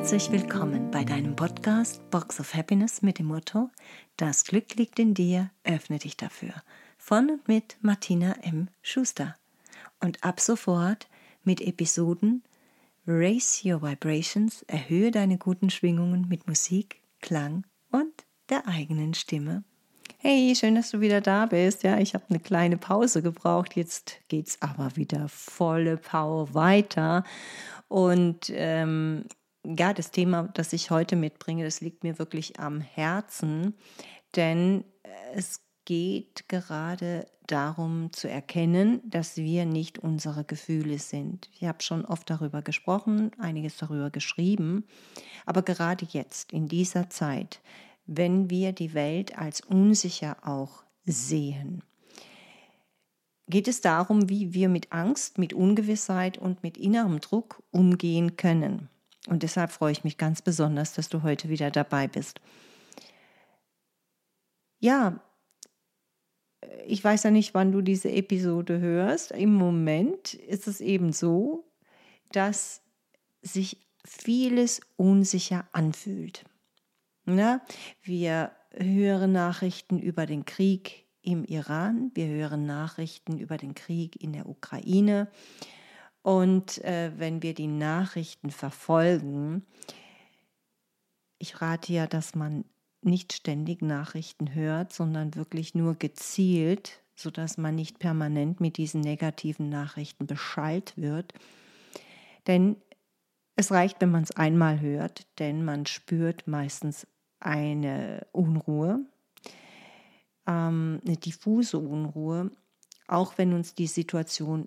herzlich willkommen bei deinem Podcast Box of Happiness mit dem Motto: Das Glück liegt in dir, öffne dich dafür. Von und mit Martina M. Schuster. Und ab sofort mit Episoden Raise Your Vibrations, erhöhe deine guten Schwingungen mit Musik, Klang und der eigenen Stimme. Hey, schön, dass du wieder da bist. Ja, ich habe eine kleine Pause gebraucht. Jetzt geht's aber wieder volle Power weiter. Und das Thema, das ich heute mitbringe, das liegt mir wirklich am Herzen, denn es geht gerade darum zu erkennen, dass wir nicht unsere Gefühle sind. Ich habe schon oft darüber gesprochen, einiges darüber geschrieben, aber gerade jetzt, in dieser Zeit, wenn wir die Welt als unsicher auch sehen, geht es darum, wie wir mit Angst, mit Ungewissheit und mit innerem Druck umgehen können. Und deshalb freue ich mich ganz besonders, dass du heute wieder dabei bist. Ja, ich weiß ja nicht, wann du diese Episode hörst. Im Moment ist es eben so, dass sich vieles unsicher anfühlt. Ja, wir hören Nachrichten über den Krieg im Iran, wir hören Nachrichten über den Krieg in der Ukraine. Und wenn wir die Nachrichten verfolgen, ich rate ja, dass man nicht ständig Nachrichten hört, sondern wirklich nur gezielt, sodass man nicht permanent mit diesen negativen Nachrichten beschallt wird. Denn es reicht, wenn man es einmal hört, denn man spürt meistens eine Unruhe, eine diffuse Unruhe, auch wenn uns die Situation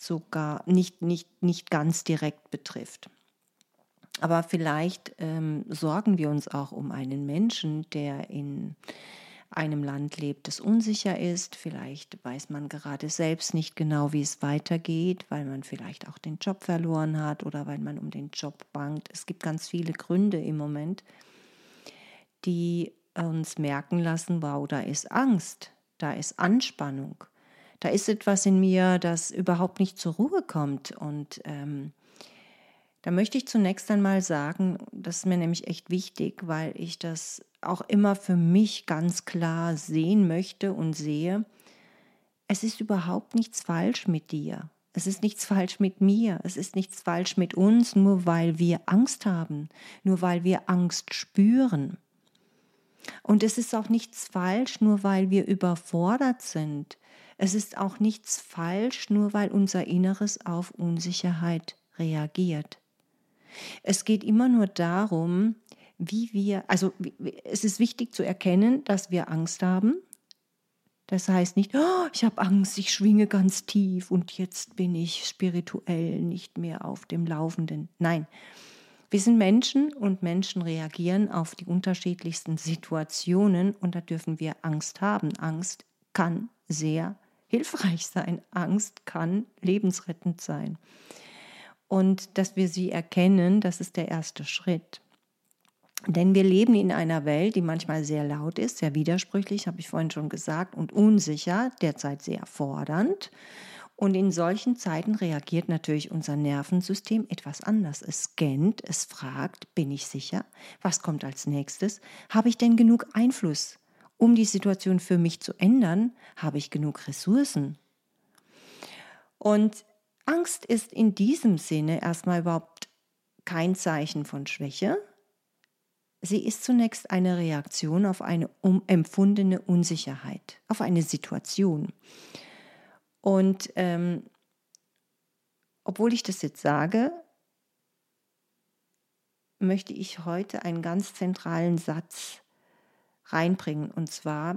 nicht ganz direkt betrifft. Aber vielleicht sorgen wir uns auch um einen Menschen, der in einem Land lebt, das unsicher ist. Vielleicht weiß man gerade selbst nicht genau, wie es weitergeht, weil man vielleicht auch den Job verloren hat oder weil man um den Job bangt. Es gibt ganz viele Gründe im Moment, die uns merken lassen, wow, da ist Angst, da ist Anspannung, da ist etwas in mir, das überhaupt nicht zur Ruhe kommt. Und da möchte ich zunächst einmal sagen, das ist mir nämlich echt wichtig, weil ich das auch immer für mich ganz klar sehen möchte und sehe, es ist überhaupt nichts falsch mit dir. Es ist nichts falsch mit mir. Es ist nichts falsch mit uns, nur weil wir Angst haben, nur weil wir Angst spüren. Und es ist auch nichts falsch, nur weil wir überfordert sind. Es ist auch nichts falsch, nur weil unser Inneres auf Unsicherheit reagiert. Es geht immer nur darum, es ist wichtig zu erkennen, dass wir Angst haben. Das heißt nicht, oh, ich habe Angst, ich schwinge ganz tief und jetzt bin ich spirituell nicht mehr auf dem Laufenden. Nein, wir sind Menschen und Menschen reagieren auf die unterschiedlichsten Situationen und da dürfen wir Angst haben. Angst kann sehr hilfreich sein. Angst kann lebensrettend sein. Und dass wir sie erkennen, das ist der erste Schritt. Denn wir leben in einer Welt, die manchmal sehr laut ist, sehr widersprüchlich, habe ich vorhin schon gesagt, und unsicher, derzeit sehr fordernd. Und in solchen Zeiten reagiert natürlich unser Nervensystem etwas anders. Es scannt, es fragt, bin ich sicher? Was kommt als nächstes? Habe ich denn genug Einfluss, um die Situation für mich zu ändern? Habe ich genug Ressourcen? Und Angst ist in diesem Sinne erstmal überhaupt kein Zeichen von Schwäche. Sie ist zunächst eine Reaktion auf eine empfundene Unsicherheit, auf eine Situation. Und obwohl ich das jetzt sage, möchte ich heute einen ganz zentralen Satz reinbringen. Und zwar,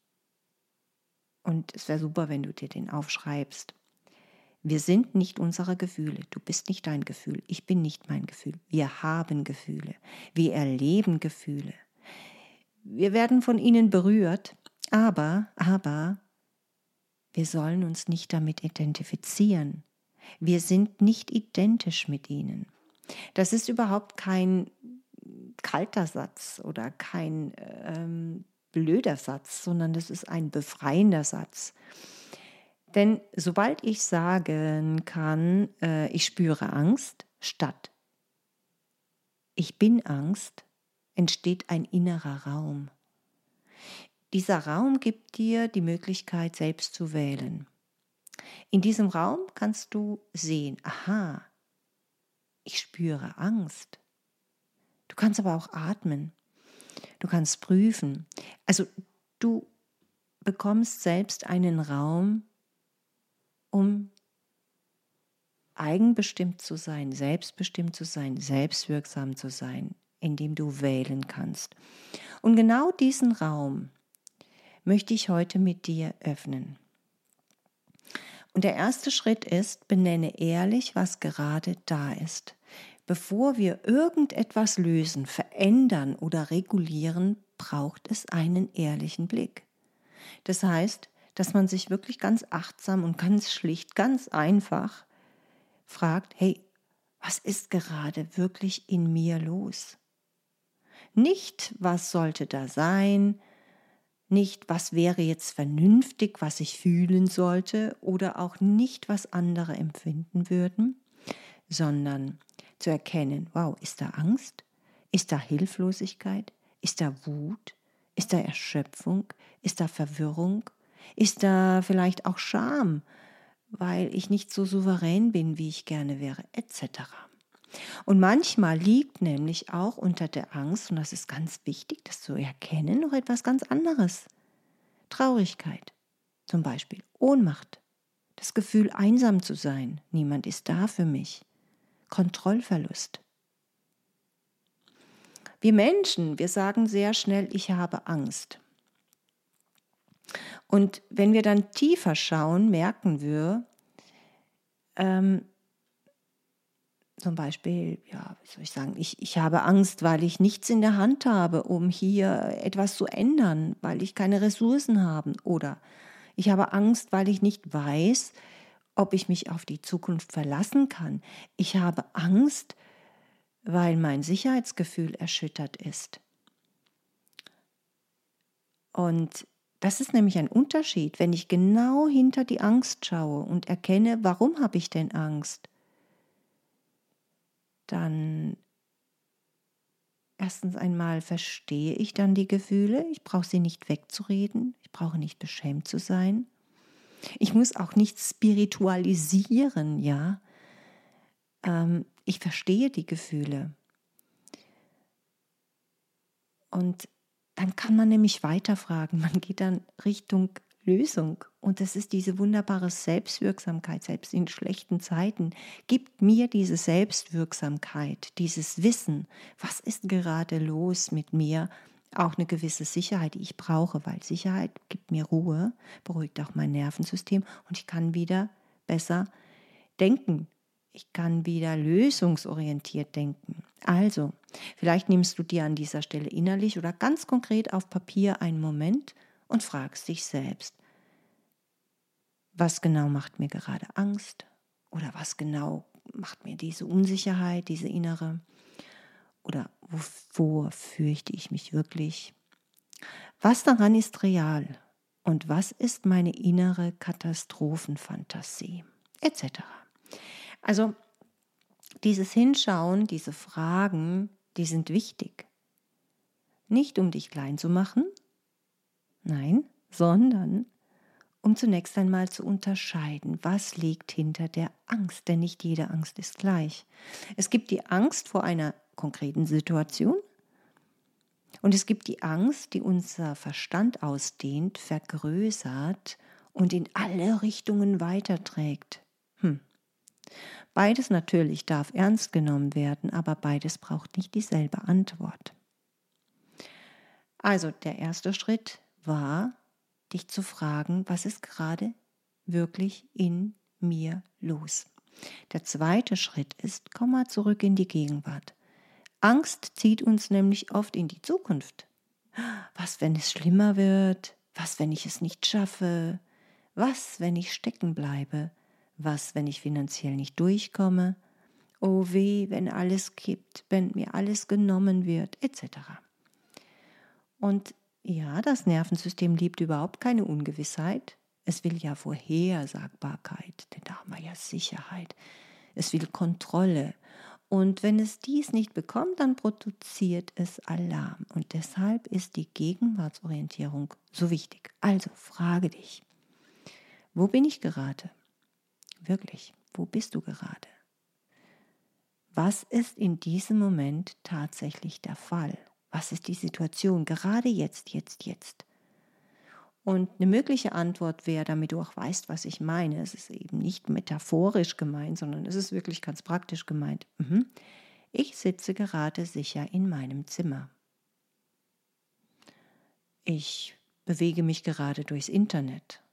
und es wäre super, wenn du dir den aufschreibst, wir sind nicht unsere Gefühle. Du bist nicht dein Gefühl. Ich bin nicht mein Gefühl. Wir haben Gefühle. Wir erleben Gefühle. Wir werden von ihnen berührt, aber wir sollen uns nicht damit identifizieren. Wir sind nicht identisch mit ihnen. Das ist überhaupt kein kalter Satz oder kein blöder Satz, sondern das ist ein befreiender Satz. Denn sobald ich sagen kann, ich spüre Angst, statt Ich bin Angst, entsteht ein innerer Raum. Dieser Raum gibt dir die Möglichkeit, selbst zu wählen. In diesem Raum kannst du sehen, aha, ich spüre Angst. Du kannst aber auch atmen. Du kannst prüfen. Also du bekommst selbst einen Raum, um eigenbestimmt zu sein, selbstbestimmt zu sein, selbstwirksam zu sein, indem du wählen kannst. Und genau diesen Raum möchte ich heute mit dir öffnen. Und der erste Schritt ist, benenne ehrlich, was gerade da ist. Bevor wir irgendetwas lösen, verändern oder regulieren, braucht es einen ehrlichen Blick. Das heißt, dass man sich wirklich ganz achtsam und ganz schlicht, ganz einfach fragt, hey, was ist gerade wirklich in mir los? Nicht, was sollte da sein, nicht, was wäre jetzt vernünftig, was ich fühlen sollte oder auch nicht, was andere empfinden würden, sondern zu erkennen, wow, ist da Angst? Ist da Hilflosigkeit? Ist da Wut? Ist da Erschöpfung? Ist da Verwirrung? Ist da vielleicht auch Scham, weil ich nicht so souverän bin, wie ich gerne wäre, etc. Und manchmal liegt nämlich auch unter der Angst, und das ist ganz wichtig, das zu erkennen, noch etwas ganz anderes. Traurigkeit, zum Beispiel Ohnmacht, das Gefühl, einsam zu sein, niemand ist da für mich, Kontrollverlust. Wir Menschen, wir sagen sehr schnell, ich habe Angst. Und wenn wir dann tiefer schauen, merken wir, zum Beispiel, ja, wie soll ich sagen, ich habe Angst, weil ich nichts in der Hand habe, um hier etwas zu ändern, weil ich keine Ressourcen habe. Oder ich habe Angst, weil ich nicht weiß, ob ich mich auf die Zukunft verlassen kann. Ich habe Angst, weil mein Sicherheitsgefühl erschüttert ist. Und das ist nämlich ein Unterschied, wenn ich genau hinter die Angst schaue und erkenne, warum habe ich denn Angst? Dann erstens einmal verstehe ich dann die Gefühle. Ich brauche sie nicht wegzureden. Ich brauche nicht beschämt zu sein. Ich muss auch nicht spiritualisieren, ja. Ich verstehe die Gefühle. Und dann kann man nämlich weiterfragen. Man geht dann Richtung Lösung. Und das ist diese wunderbare Selbstwirksamkeit, selbst in schlechten Zeiten. Gibt mir diese Selbstwirksamkeit, dieses Wissen, was ist gerade los mit mir, auch eine gewisse Sicherheit, die ich brauche, weil Sicherheit gibt mir Ruhe, beruhigt auch mein Nervensystem und ich kann wieder besser denken. Ich kann wieder lösungsorientiert denken. Also, vielleicht nimmst du dir an dieser Stelle innerlich oder ganz konkret auf Papier einen Moment und fragst dich selbst, was genau macht mir gerade Angst? Oder was genau macht mir diese Unsicherheit, diese innere? Oder wovor fürchte ich mich wirklich? Was daran ist real? Und was ist meine innere Katastrophenfantasie? Etc. Also dieses Hinschauen, diese Fragen, die sind wichtig. Nicht um dich klein zu machen, nein, sondern um zunächst einmal zu unterscheiden, was liegt hinter der Angst, denn nicht jede Angst ist gleich. Es gibt die Angst vor einer konkreten Situation und es gibt die Angst, die unser Verstand ausdehnt, vergrößert und in alle Richtungen weiterträgt. Beides natürlich darf ernst genommen werden, aber beides braucht nicht dieselbe Antwort. Also der erste Schritt war, dich zu fragen, was ist gerade wirklich in mir los? Der zweite Schritt ist, komm mal zurück in die Gegenwart. Angst zieht uns nämlich oft in die Zukunft. Was, wenn es schlimmer wird? Was, wenn ich es nicht schaffe? Was, wenn ich stecken bleibe? Was, wenn ich finanziell nicht durchkomme? Oh weh, wenn alles kippt, wenn mir alles genommen wird, etc. Und ja, das Nervensystem liebt überhaupt keine Ungewissheit. Es will ja Vorhersagbarkeit, denn da haben wir ja Sicherheit. Es will Kontrolle. Und wenn es dies nicht bekommt, dann produziert es Alarm. Und deshalb ist die Gegenwartsorientierung so wichtig. Also frage dich, wo bin ich gerade? Wirklich, wo bist du gerade? Was ist in diesem Moment tatsächlich der Fall? Was ist die Situation gerade jetzt? Und eine mögliche Antwort wäre, damit du auch weißt, was ich meine, es ist eben nicht metaphorisch gemeint, sondern es ist wirklich ganz praktisch gemeint. Ich sitze gerade sicher in meinem Zimmer. Ich bewege mich gerade durchs Internet.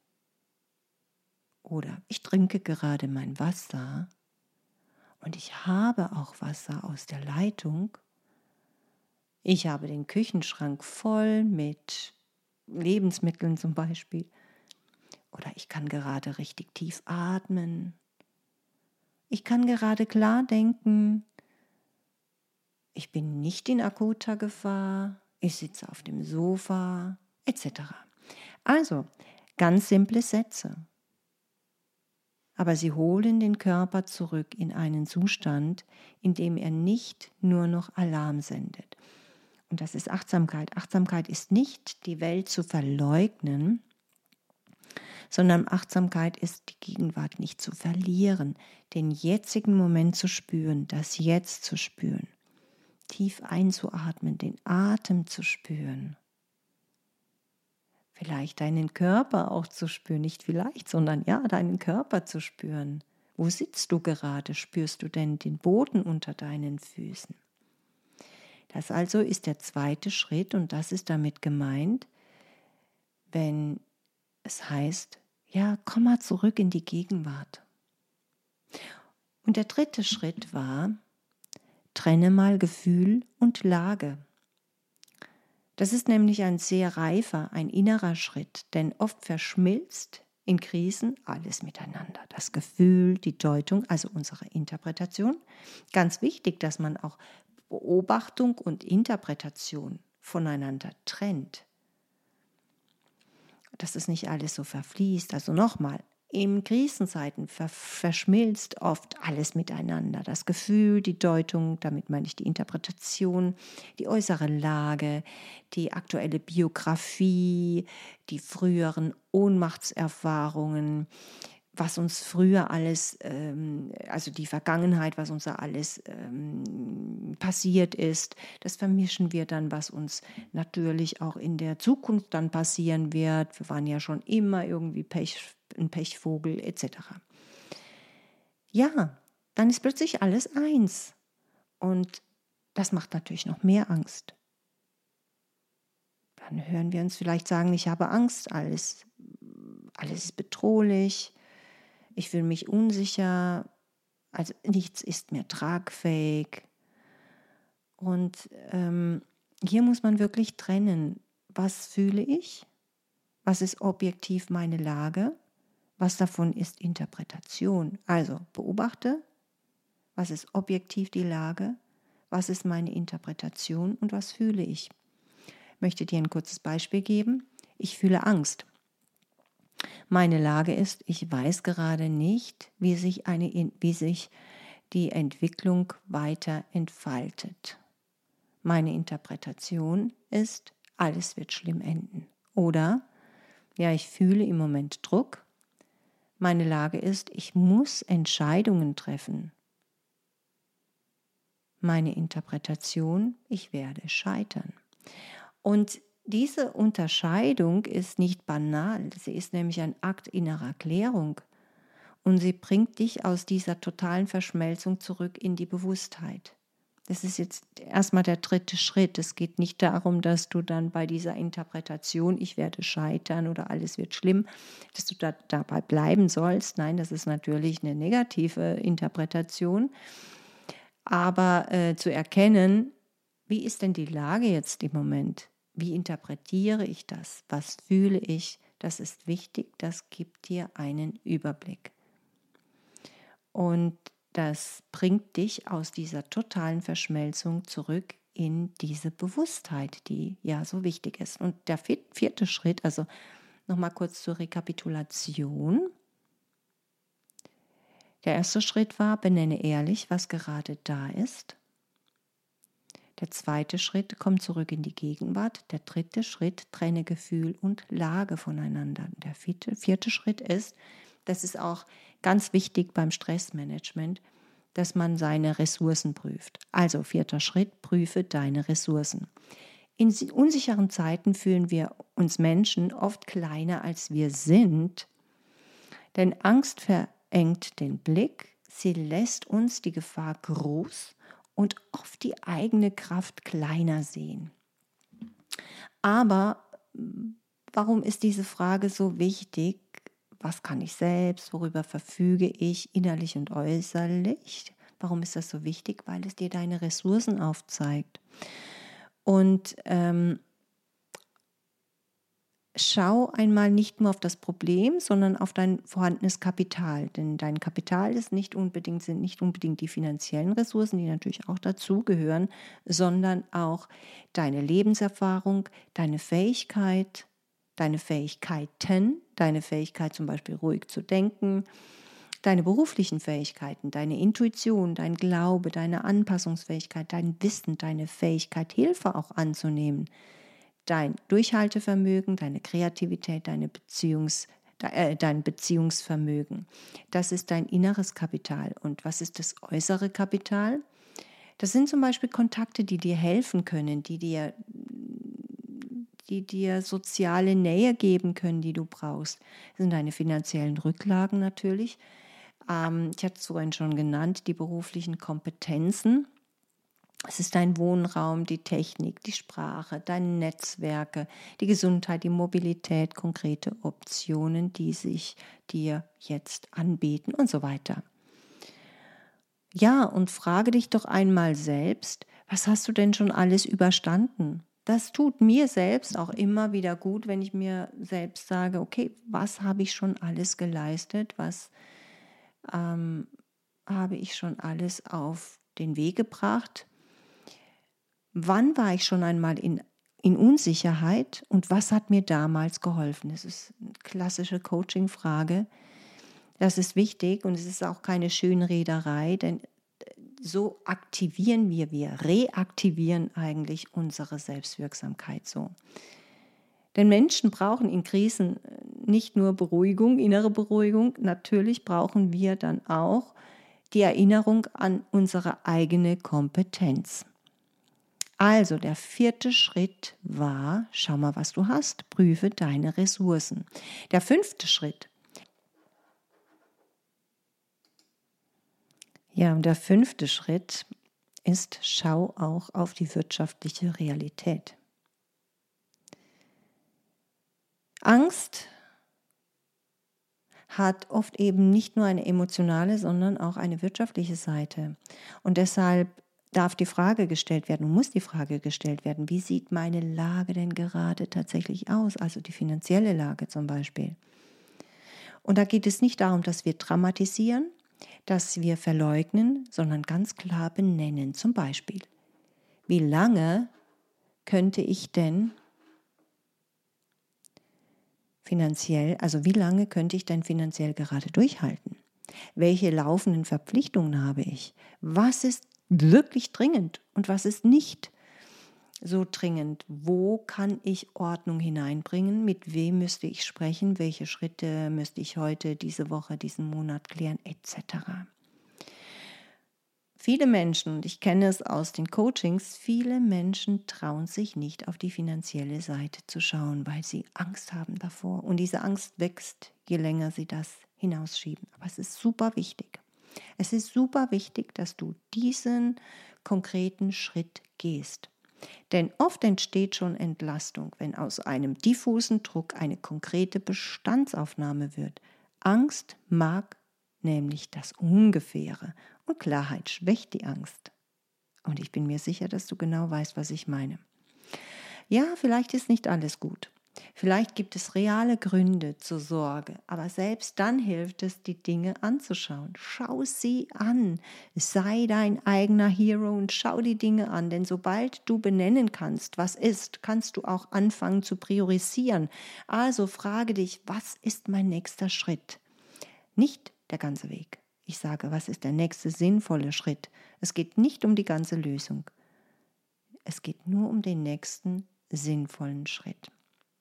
Oder ich trinke gerade mein Wasser. Und ich habe auch Wasser aus der Leitung. Ich habe den Küchenschrank voll mit Lebensmitteln zum Beispiel. Oder ich kann gerade richtig tief atmen. Ich kann gerade klar denken. Ich bin nicht in akuter Gefahr. Ich sitze auf dem Sofa, etc. Also, ganz simple Sätze. Aber sie holen den Körper zurück in einen Zustand, in dem er nicht nur noch Alarm sendet. Und das ist Achtsamkeit. Achtsamkeit ist nicht, die Welt zu verleugnen, sondern Achtsamkeit ist, die Gegenwart nicht zu verlieren, den jetzigen Moment zu spüren, das Jetzt zu spüren, tief einzuatmen, den Atem zu spüren. Vielleicht deinen Körper auch zu spüren, nicht vielleicht, sondern ja, deinen Körper zu spüren. Wo sitzt du gerade? Spürst du denn den Boden unter deinen Füßen? Das also ist der zweite Schritt und das ist damit gemeint, wenn es heißt, ja, komm mal zurück in die Gegenwart. Und der dritte Schritt war, trenne mal Gefühl und Lage. Das ist nämlich ein sehr reifer, ein innerer Schritt, denn oft verschmilzt in Krisen alles miteinander. Das Gefühl, die Deutung, also unsere Interpretation. Ganz wichtig, dass man auch Beobachtung und Interpretation voneinander trennt. Dass es nicht alles so verfließt. Also nochmal, in Krisenzeiten verschmilzt oft alles miteinander. Das Gefühl, die Deutung, damit meine ich die Interpretation, die äußere Lage, die aktuelle Biografie, die früheren Ohnmachtserfahrungen, was uns früher alles, also die Vergangenheit, was uns da alles passiert ist, das vermischen wir dann, was uns natürlich auch in der Zukunft dann passieren wird. Wir waren ja schon immer irgendwie ein Pechvogel etc. Ja, dann ist plötzlich alles eins. Und das macht natürlich noch mehr Angst. Dann hören wir uns vielleicht sagen, ich habe Angst, alles ist bedrohlich. Ich fühle mich unsicher, also nichts ist mehr tragfähig. Und hier muss man wirklich trennen, was fühle ich, was ist objektiv meine Lage, was davon ist Interpretation. Also beobachte, was ist objektiv die Lage, was ist meine Interpretation und was fühle ich. Ich möchte dir ein kurzes Beispiel geben. Ich fühle Angst. Meine Lage ist, ich weiß gerade nicht, wie sich die Entwicklung weiter entfaltet. Meine Interpretation ist, alles wird schlimm enden. Oder, ja, ich fühle im Moment Druck. Meine Lage ist, ich muss Entscheidungen treffen. Meine Interpretation, ich werde scheitern. Und diese Unterscheidung ist nicht banal, sie ist nämlich ein Akt innerer Klärung und sie bringt dich aus dieser totalen Verschmelzung zurück in die Bewusstheit. Das ist jetzt erstmal der dritte Schritt. Es geht nicht darum, dass du dann bei dieser Interpretation, ich werde scheitern oder alles wird schlimm, dass du dabei bleiben sollst. Nein, das ist natürlich eine negative Interpretation. Aber zu erkennen, wie ist denn die Lage jetzt im Moment? Wie interpretiere ich das? Was fühle ich? Das ist wichtig, das gibt dir einen Überblick. Und das bringt dich aus dieser totalen Verschmelzung zurück in diese Bewusstheit, die ja so wichtig ist. Und der vierte Schritt, also nochmal kurz zur Rekapitulation. Der erste Schritt war, benenne ehrlich, was gerade da ist. Der zweite Schritt, komm zurück in die Gegenwart. Der dritte Schritt, trenne Gefühl und Lage voneinander. Der vierte Schritt ist, das ist auch ganz wichtig beim Stressmanagement, dass man seine Ressourcen prüft. Also vierter Schritt, prüfe deine Ressourcen. In unsicheren Zeiten fühlen wir uns Menschen oft kleiner, als wir sind, denn Angst verengt den Blick, sie lässt uns die Gefahr groß und oft die eigene Kraft kleiner sehen. Aber warum ist diese Frage so wichtig? Was kann ich selbst? Worüber verfüge ich innerlich und äußerlich? Warum ist das so wichtig? Weil es dir deine Ressourcen aufzeigt. Und schau einmal nicht nur auf das Problem, sondern auf dein vorhandenes Kapital. Denn dein Kapital sind nicht unbedingt die finanziellen Ressourcen, die natürlich auch dazugehören, sondern auch deine Lebenserfahrung, deine Fähigkeiten, deine Fähigkeit zum Beispiel ruhig zu denken, deine beruflichen Fähigkeiten, deine Intuition, dein Glaube, deine Anpassungsfähigkeit, dein Wissen, deine Fähigkeit, Hilfe auch anzunehmen, dein Durchhaltevermögen, deine Kreativität, dein Beziehungsvermögen. Das ist dein inneres Kapital. Und was ist das äußere Kapital? Das sind zum Beispiel Kontakte, die dir helfen können, die dir soziale Nähe geben können, die du brauchst. Das sind deine finanziellen Rücklagen natürlich. Ich hatte es vorhin schon genannt, die beruflichen Kompetenzen. Es ist dein Wohnraum, die Technik, die Sprache, deine Netzwerke, die Gesundheit, die Mobilität, konkrete Optionen, die sich dir jetzt anbieten und so weiter. Ja, und frage dich doch einmal selbst, was hast du denn schon alles überstanden? Das tut mir selbst auch immer wieder gut, wenn ich mir selbst sage, okay, was habe ich schon alles geleistet? Was habe ich schon alles auf den Weg gebracht? Wann war ich schon einmal in Unsicherheit und was hat mir damals geholfen? Das ist eine klassische Coaching-Frage. Das ist wichtig und es ist auch keine Schönrederei, denn so wir reaktivieren eigentlich unsere Selbstwirksamkeit so. Denn Menschen brauchen in Krisen nicht nur Beruhigung, innere Beruhigung, natürlich brauchen wir dann auch die Erinnerung an unsere eigene Kompetenz. Also der vierte Schritt war, schau mal, was du hast, prüfe deine Ressourcen. Der fünfte Schritt. Ja, und der fünfte Schritt ist, schau auch auf die wirtschaftliche Realität. Angst hat oft eben nicht nur eine emotionale, sondern auch eine wirtschaftliche Seite. Und deshalb darf die Frage gestellt werden, muss die Frage gestellt werden, wie sieht meine Lage denn gerade tatsächlich aus, also die finanzielle Lage zum Beispiel. Und da geht es nicht darum, dass wir dramatisieren, dass wir verleugnen, sondern ganz klar benennen. Zum Beispiel, wie lange könnte ich denn finanziell gerade durchhalten? Welche laufenden Verpflichtungen habe ich? Was ist wirklich dringend und was ist nicht so dringend? Wo kann ich Ordnung hineinbringen? Mit wem müsste ich sprechen? Welche Schritte müsste ich heute, diese Woche, diesen Monat klären, etc. Viele Menschen, und ich kenne es aus den Coachings, viele Menschen trauen sich nicht auf die finanzielle Seite zu schauen, weil sie Angst haben davor. Und diese Angst wächst, je länger sie das hinausschieben. Aber es ist super wichtig. Es ist super wichtig, dass du diesen konkreten Schritt gehst. Denn oft entsteht schon Entlastung, wenn aus einem diffusen Druck eine konkrete Bestandsaufnahme wird. Angst mag nämlich das Ungefähre und Klarheit schwächt die Angst. Und ich bin mir sicher, dass du genau weißt, was ich meine. Ja, vielleicht ist nicht alles gut. Vielleicht gibt es reale Gründe zur Sorge, aber selbst dann hilft es, die Dinge anzuschauen. Schau sie an, sei dein eigener Hero und schau die Dinge an, denn sobald du benennen kannst, was ist, kannst du auch anfangen zu priorisieren. Also frage dich, was ist mein nächster Schritt? Nicht der ganze Weg. Ich sage, was ist der nächste sinnvolle Schritt? Es geht nicht um die ganze Lösung. Es geht nur um den nächsten sinnvollen Schritt.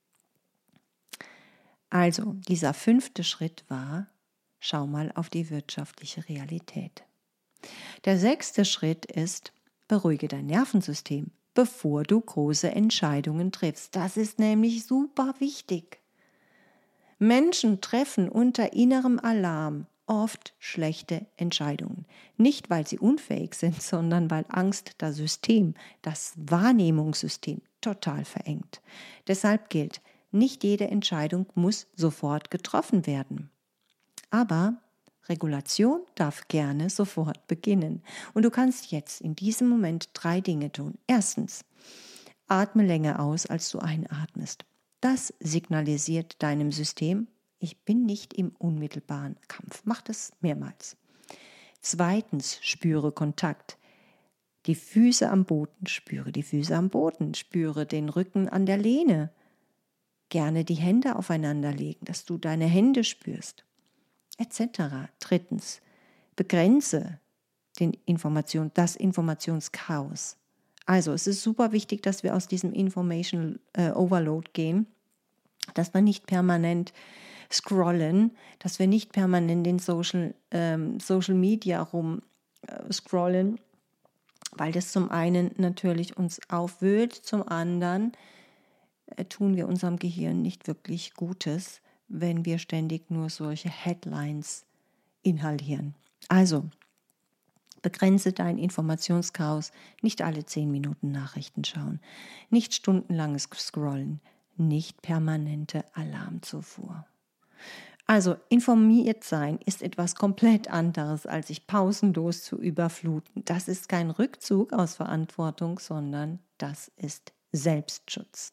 Also, dieser 5. Schritt war, schau mal auf die wirtschaftliche Realität. Der 6. Schritt ist, beruhige dein Nervensystem, bevor du große Entscheidungen triffst. Das ist nämlich super wichtig. Menschen treffen unter innerem Alarm oft schlechte Entscheidungen. Nicht, weil sie unfähig sind, sondern weil Angst das System, das Wahrnehmungssystem total verengt. Deshalb gilt, nicht jede Entscheidung muss sofort getroffen werden. Aber Regulation darf gerne sofort beginnen. Und du kannst jetzt in diesem Moment 3 Dinge tun. Erstens, atme länger aus, als du einatmest. Das signalisiert deinem System, ich bin nicht im unmittelbaren Kampf. Mach das mehrmals. Zweitens, spüre Kontakt. Die Füße am Boden, spüre die Füße am Boden, spüre den Rücken an der Lehne. Gerne die Hände aufeinander legen, dass du deine Hände spürst, etc. Drittens, begrenze das Informationschaos. Also es ist super wichtig, dass wir aus diesem Information Overload gehen, dass wir nicht permanent scrollen, dass wir nicht permanent in Social Media rum scrollen, weil das zum einen natürlich uns aufwühlt, zum anderen tun wir unserem Gehirn nicht wirklich Gutes, wenn wir ständig nur solche Headlines inhalieren. Also, begrenze dein Informationschaos, nicht alle 10 Minuten Nachrichten schauen, nicht stundenlanges Scrollen, nicht permanente Alarmzufuhr. Also, informiert sein ist etwas komplett anderes, als sich pausenlos zu überfluten. Das ist kein Rückzug aus Verantwortung, sondern das ist Selbstschutz.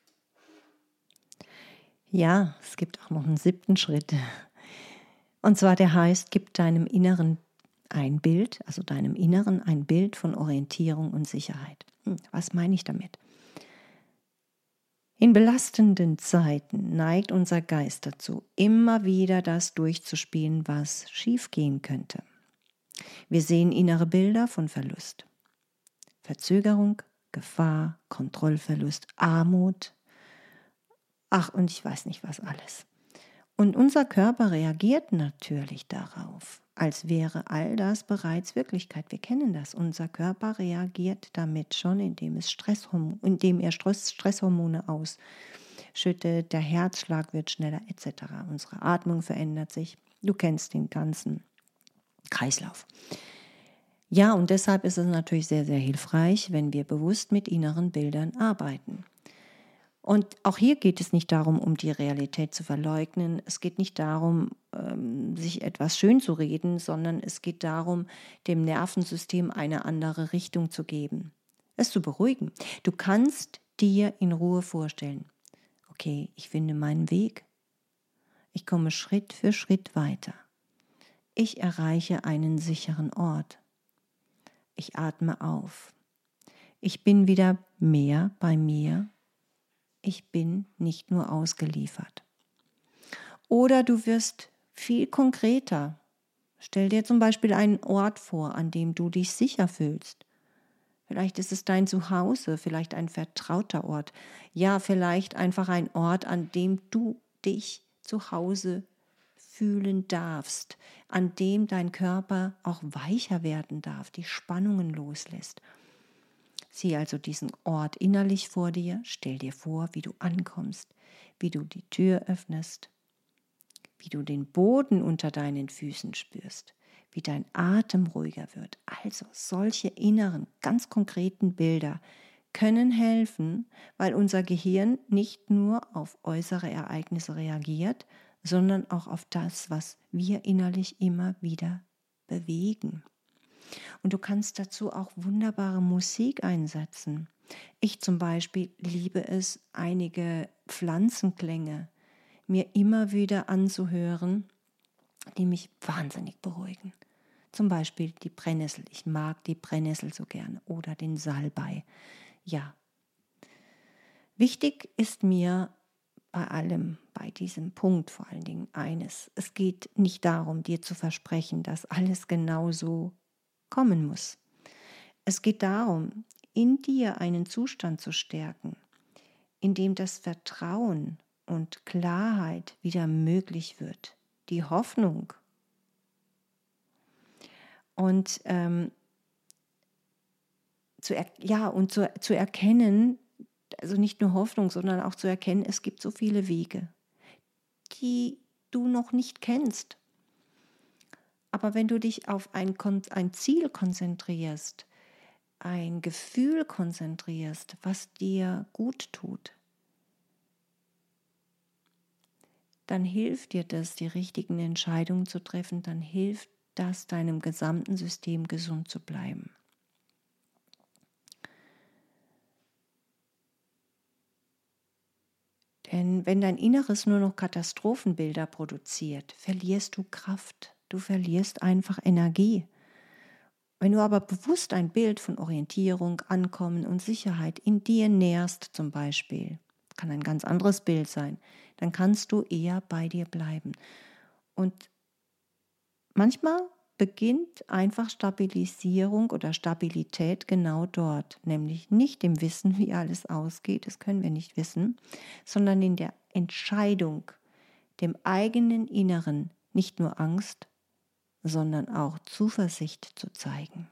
Ja, es gibt auch noch einen 7. Schritt. Und zwar der heißt, gib deinem Inneren ein Bild, also deinem Inneren ein Bild von Orientierung und Sicherheit. Was meine ich damit? In belastenden Zeiten neigt unser Geist dazu, immer wieder das durchzuspielen, was schiefgehen könnte. Wir sehen innere Bilder von Verlust, Verzögerung, Gefahr, Kontrollverlust, Armut, und ich weiß nicht was alles. Und unser Körper reagiert natürlich darauf, als wäre all das bereits Wirklichkeit. Wir kennen das. Unser Körper reagiert damit schon, indem er Stresshormone ausschüttet, der Herzschlag wird schneller etc. Unsere Atmung verändert sich. Du kennst den ganzen Kreislauf. Ja, und deshalb ist es natürlich sehr, sehr hilfreich, wenn wir bewusst mit inneren Bildern arbeiten. Und auch hier geht es nicht darum, um die Realität zu verleugnen. Es geht nicht darum, sich etwas schön zu reden, sondern es geht darum, dem Nervensystem eine andere Richtung zu geben, es zu beruhigen. Du kannst dir in Ruhe vorstellen, okay, ich finde meinen Weg. Ich komme Schritt für Schritt weiter. Ich erreiche einen sicheren Ort. Ich atme auf. Ich bin wieder mehr bei mir. Ich bin nicht nur ausgeliefert. Oder du wirst viel konkreter. Stell dir zum Beispiel einen Ort vor, an dem du dich sicher fühlst. Vielleicht ist es dein Zuhause, vielleicht ein vertrauter Ort. Ja, vielleicht einfach ein Ort, an dem du dich zu Hause fühlen darfst, an dem dein Körper auch weicher werden darf, die Spannungen loslässt. Sieh also diesen Ort innerlich vor dir, stell dir vor, wie du ankommst, wie du die Tür öffnest, wie du den Boden unter deinen Füßen spürst, wie dein Atem ruhiger wird. Also solche inneren, ganz konkreten Bilder können helfen, weil unser Gehirn nicht nur auf äußere Ereignisse reagiert, sondern auch auf das, was wir innerlich immer wieder bewegen. Und du kannst dazu auch wunderbare Musik einsetzen. Ich zum Beispiel liebe es, einige Pflanzenklänge mir immer wieder anzuhören, die mich wahnsinnig beruhigen. Zum Beispiel die Brennnessel. Ich mag die Brennnessel so gerne. Oder den Salbei. Ja. Wichtig ist mir, bei allem, bei diesem Punkt vor allen Dingen eines. Es geht nicht darum, dir zu versprechen, dass alles genau so kommen muss. Es geht darum, in dir einen Zustand zu stärken, in dem das Vertrauen und Klarheit wieder möglich wird, die Hoffnung. Und zu erkennen, also nicht nur Hoffnung, sondern auch zu erkennen, es gibt so viele Wege, die du noch nicht kennst. Aber wenn du dich auf ein Ziel konzentrierst, ein Gefühl konzentrierst, was dir gut tut, dann hilft dir das, die richtigen Entscheidungen zu treffen, dann hilft das deinem gesamten System gesund zu bleiben. Denn wenn dein Inneres nur noch Katastrophenbilder produziert, verlierst du Kraft, du verlierst einfach Energie. Wenn du aber bewusst ein Bild von Orientierung, Ankommen und Sicherheit in dir nährst zum Beispiel, kann ein ganz anderes Bild sein, dann kannst du eher bei dir bleiben. Und manchmal beginnt einfach Stabilisierung oder Stabilität genau dort, nämlich nicht im Wissen, wie alles ausgeht, das können wir nicht wissen, sondern in der Entscheidung, dem eigenen Inneren nicht nur Angst, sondern auch Zuversicht zu zeigen.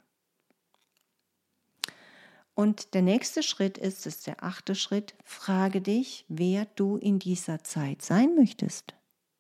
Und der nächste Schritt ist, das ist der 8. Schritt, frage dich, wer du in dieser Zeit sein möchtest.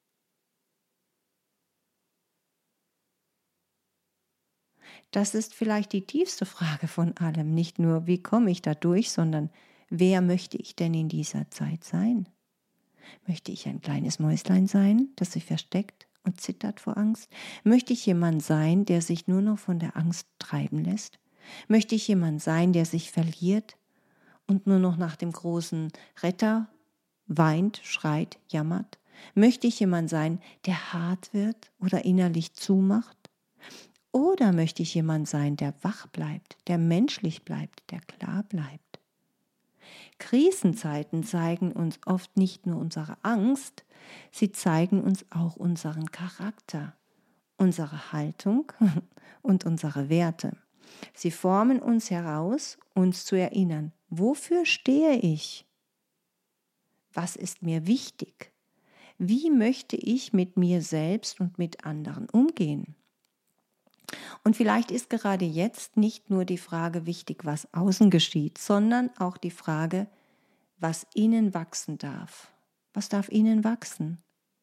Das ist vielleicht die tiefste Frage von allem. Nicht nur, wie komme ich da durch, sondern wer möchte ich denn in dieser Zeit sein? Möchte ich ein kleines Mäuslein sein, das sich versteckt und zittert vor Angst? Möchte ich jemand sein, der sich nur noch von der Angst treiben lässt? Möchte ich jemand sein, der sich verliert und nur noch nach dem großen Retter weint, schreit, jammert? Möchte ich jemand sein, der hart wird oder innerlich zumacht? Oder möchte ich jemand sein, der wach bleibt, der menschlich bleibt, der klar bleibt? Krisenzeiten zeigen uns oft nicht nur unsere Angst, sie zeigen uns auch unseren Charakter, unsere Haltung und unsere Werte. Sie formen uns heraus, uns zu erinnern, wofür stehe ich? Was ist mir wichtig? Wie möchte ich mit mir selbst und mit anderen umgehen? Und vielleicht ist gerade jetzt nicht nur die Frage wichtig, was außen geschieht, sondern auch die Frage, was innen wachsen darf. Was darf innen wachsen?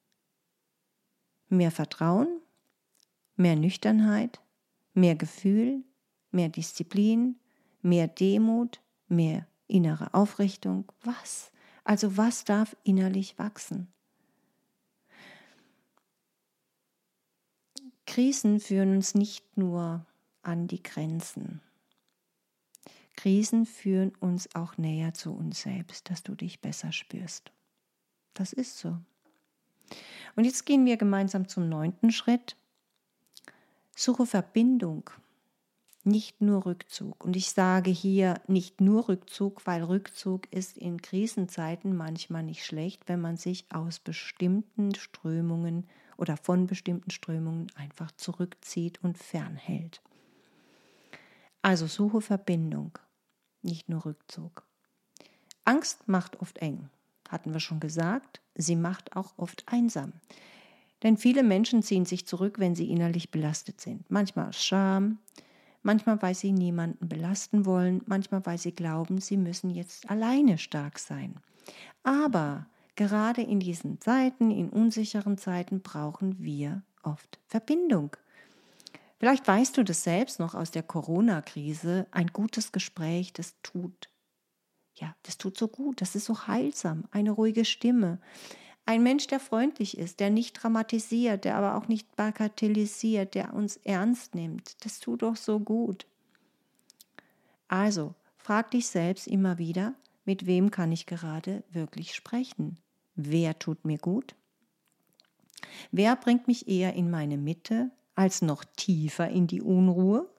Mehr Vertrauen, mehr Nüchternheit, mehr Gefühl, mehr Disziplin, mehr Demut, mehr innere Aufrichtung. Was? Also was darf innerlich wachsen? Krisen führen uns nicht nur an die Grenzen. Krisen führen uns auch näher zu uns selbst, dass du dich besser spürst. Das ist so. Und jetzt gehen wir gemeinsam zum 9. Schritt. Suche Verbindung, nicht nur Rückzug. Und ich sage hier nicht nur Rückzug, weil Rückzug ist in Krisenzeiten manchmal nicht schlecht, wenn man sich aus bestimmten Strömungen oder von bestimmten Strömungen einfach zurückzieht und fernhält. Also suche Verbindung, nicht nur Rückzug. Angst macht oft eng, hatten wir schon gesagt. Sie macht auch oft einsam. Denn viele Menschen ziehen sich zurück, wenn sie innerlich belastet sind. Manchmal aus Scham, manchmal weil sie niemanden belasten wollen, manchmal weil sie glauben, sie müssen jetzt alleine stark sein. Aber gerade in diesen Zeiten, in unsicheren Zeiten, brauchen wir oft Verbindung. Vielleicht weißt du das selbst noch aus der Corona-Krise. Ein gutes Gespräch, das tut so gut, das ist so heilsam. Eine ruhige Stimme. Ein Mensch, der freundlich ist, der nicht dramatisiert, der aber auch nicht bagatellisiert, der uns ernst nimmt. Das tut doch so gut. Also, frag dich selbst immer wieder, mit wem kann ich gerade wirklich sprechen? Wer tut mir gut? Wer bringt mich eher in meine Mitte als noch tiefer in die Unruhe?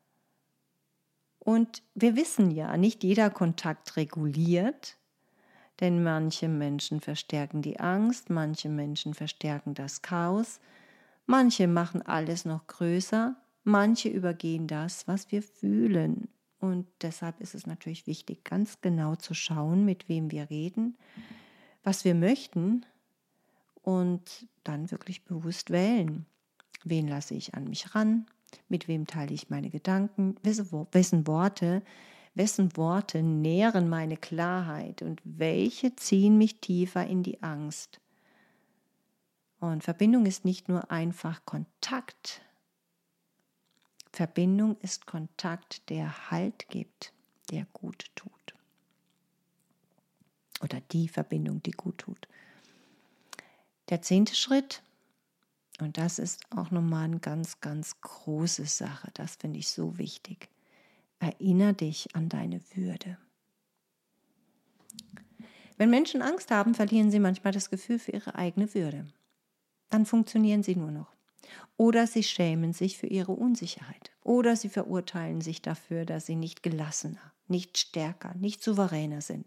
Und wir wissen ja, nicht jeder Kontakt reguliert, Denn manche Menschen verstärken die Angst, manche Menschen verstärken das Chaos, manche machen alles noch größer, manche übergehen das, was wir fühlen. Und deshalb ist es natürlich wichtig, ganz genau zu schauen, mit wem wir reden, was wir möchten und dann wirklich bewusst wählen. Wen lasse ich an mich ran? Mit wem teile ich meine Gedanken? Wessen Worte nähren meine Klarheit und welche ziehen mich tiefer in die Angst? Und Verbindung ist nicht nur einfach Kontakt. Verbindung ist Kontakt, der Halt gibt, der gut tut. Oder die Verbindung, die gut tut. Der 10. Schritt, und das ist auch nochmal eine ganz, ganz große Sache, das finde ich so wichtig. Erinnere dich an deine Würde. Wenn Menschen Angst haben, verlieren sie manchmal das Gefühl für ihre eigene Würde. Dann funktionieren sie nur noch. Oder sie schämen sich für ihre Unsicherheit. Oder sie verurteilen sich dafür, dass sie nicht gelassener, nicht stärker, nicht souveräner sind.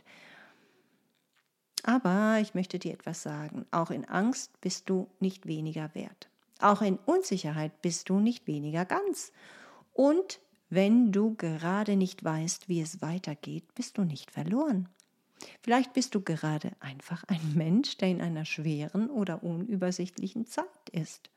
Aber ich möchte dir etwas sagen. Auch in Angst bist du nicht weniger wert. Auch in Unsicherheit bist du nicht weniger ganz. Und wenn du gerade nicht weißt, wie es weitergeht, bist du nicht verloren. Vielleicht bist du gerade einfach ein Mensch, der in einer schweren oder unübersichtlichen Zeit ist.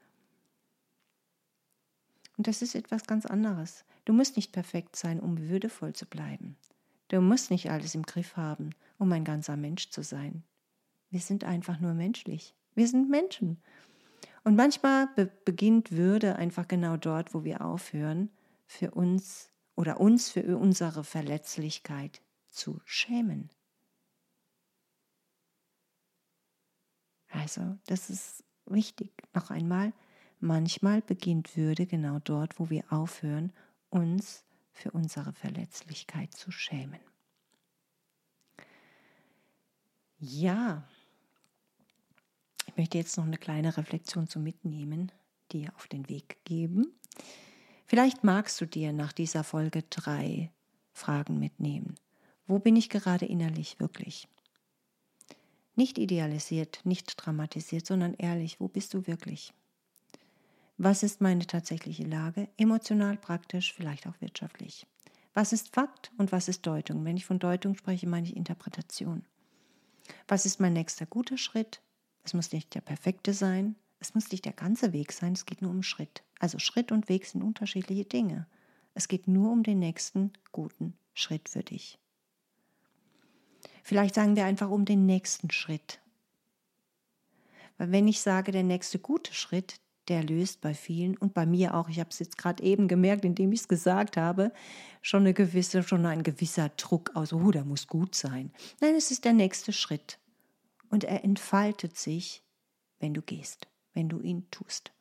Und das ist etwas ganz anderes. Du musst nicht perfekt sein, um würdevoll zu bleiben. Du musst nicht alles im Griff haben, um ein ganzer Mensch zu sein. Wir sind einfach nur menschlich. Wir sind Menschen. Und manchmal beginnt Würde einfach genau dort, wo wir aufhören, für uns oder uns für unsere Verletzlichkeit zu schämen. Also, das ist wichtig. Noch einmal, manchmal beginnt Würde genau dort, wo wir aufhören, uns für unsere Verletzlichkeit zu schämen. Ja, ich möchte jetzt noch eine kleine Reflexion zum Mitnehmen dir auf den Weg geben. Vielleicht magst du dir nach dieser Folge 3 Fragen mitnehmen. Wo bin ich gerade innerlich wirklich? Nicht idealisiert, nicht dramatisiert, sondern ehrlich, wo bist du wirklich? Was ist meine tatsächliche Lage? Emotional, praktisch, vielleicht auch wirtschaftlich. Was ist Fakt und was ist Deutung? Wenn ich von Deutung spreche, meine ich Interpretation. Was ist mein nächster guter Schritt? Es muss nicht der perfekte sein, es muss nicht der ganze Weg sein, es geht nur um Schritt. Also Schritt und Weg sind unterschiedliche Dinge. Es geht nur um den nächsten guten Schritt für dich. Vielleicht sagen wir einfach um den nächsten Schritt. Weil wenn ich sage, der nächste gute Schritt, der löst bei vielen und bei mir auch, ich habe es jetzt gerade eben gemerkt, indem ich es gesagt habe, schon ein gewisser Druck aus, oh, der muss gut sein. Nein, es ist der nächste Schritt. Und er entfaltet sich, wenn du gehst, wenn du ihn tust.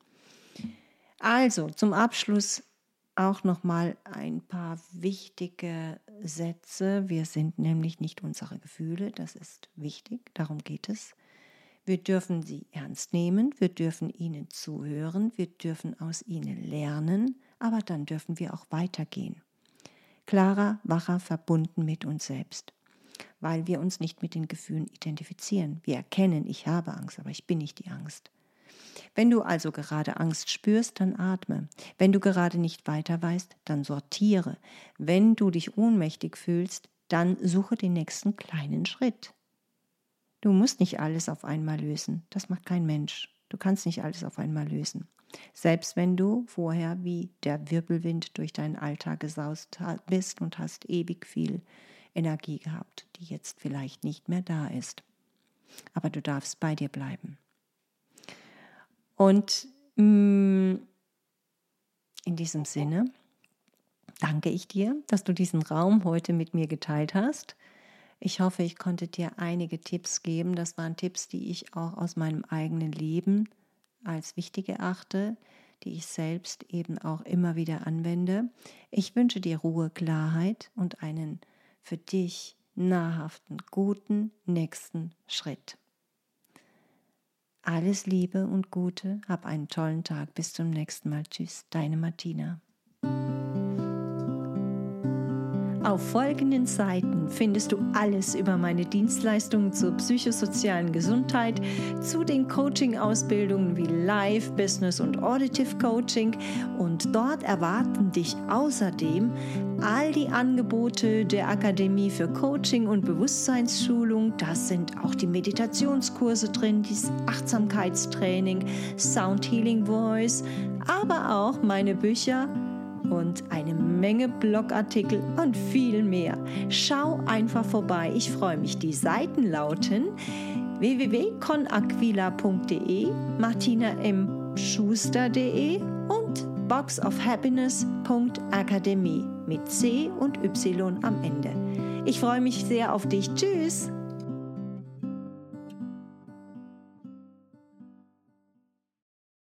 Also zum Abschluss auch nochmal ein paar wichtige Sätze. Wir sind nämlich nicht unsere Gefühle, das ist wichtig, darum geht es. Wir dürfen sie ernst nehmen, wir dürfen ihnen zuhören, wir dürfen aus ihnen lernen, aber dann dürfen wir auch weitergehen. Klarer, wacher, verbunden mit uns selbst, weil wir uns nicht mit den Gefühlen identifizieren. Wir erkennen, ich habe Angst, aber ich bin nicht die Angst. Wenn du also gerade Angst spürst, dann atme. Wenn du gerade nicht weiter weißt, dann sortiere. Wenn du dich ohnmächtig fühlst, dann suche den nächsten kleinen Schritt. Du musst nicht alles auf einmal lösen. Das macht kein Mensch. Du kannst nicht alles auf einmal lösen. Selbst wenn du vorher wie der Wirbelwind durch deinen Alltag gesaust bist und hast ewig viel Energie gehabt, die jetzt vielleicht nicht mehr da ist. Aber du darfst bei dir bleiben. Und in diesem Sinne danke ich dir, dass du diesen Raum heute mit mir geteilt hast. Ich hoffe, ich konnte dir einige Tipps geben. Das waren Tipps, die ich auch aus meinem eigenen Leben als wichtig erachte, die ich selbst eben auch immer wieder anwende. Ich wünsche dir Ruhe, Klarheit und einen für dich nahrhaften, guten nächsten Schritt. Alles Liebe und Gute, hab einen tollen Tag. Bis zum nächsten Mal. Tschüss, deine Martina. Auf folgenden Seiten findest du alles über meine Dienstleistungen zur psychosozialen Gesundheit, zu den Coaching-Ausbildungen wie Life, Business und Auditive Coaching, und dort erwarten dich außerdem all die Angebote der Akademie für Coaching und Bewusstseinsschulung. Das sind auch die Meditationskurse drin, das Achtsamkeitstraining, Sound Healing Voice, aber auch meine Bücher und eine Menge Blogartikel und viel mehr. Schau einfach vorbei, ich freue mich. Die Seiten lauten www.conaquila.de, martinamschuster.de und boxofhappiness.akademie mit C und Y am Ende. Ich freue mich sehr auf dich. Tschüss!